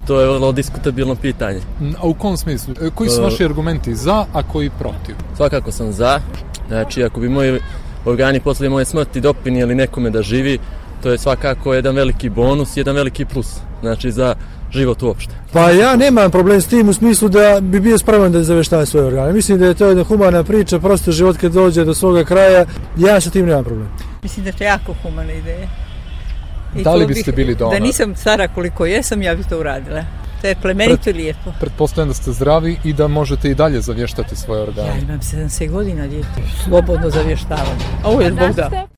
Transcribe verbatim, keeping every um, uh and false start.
to je vrlo diskutabilno pitanje. A u kom smislu? Koji su vaši argumenti za, a koji protiv? Svakako sam za. Znači, ako bi moji organi posle moje smrti doprinijeli nekome da živi, to je svakako jedan veliki bonus, jedan veliki plus. Znači, za život uopšte. Pa ja nemam problem s tim u smislu da bi bio spreman da zaveštavam svoje organe. Mislim da je to jedna humana priča, prosto život kad dođe do svoga kraja, ja sa tim nemam problem. Mislim da je to jako humana ideja. I da li biste bili donor? Da nisam stara koliko jesam, ja bih to uradila. To je plemenito i lijepo. Pretpostavljam da ste zdravi i da možete i dalje zavještati svoje organe. Ja imam sedamdeset godina, djete. Slobodno zavještavanje. Ovo je Bog da.